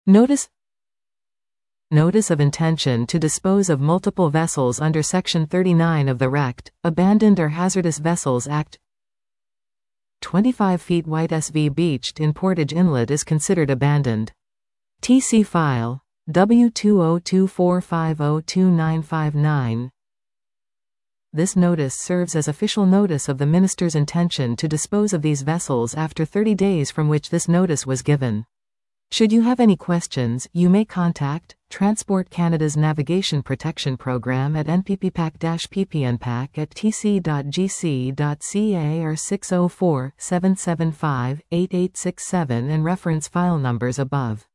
Notice of Intention to Dispose of Multiple Vessels under Section 39 of the RECT, Abandoned or Hazardous Vessels Act. 25 feet White SV beached in Portage Inlet is considered abandoned. TC file W20245022959. This notice serves as official notice of the Minister's intention to dispose of these vessels after 30 days from which this notice was given. Should you have any questions, you may contact Transport Canada's Navigation Protection Program at npppac-ppnpac@tc.gc.ca or 604-775-8867 and reference file numbers above.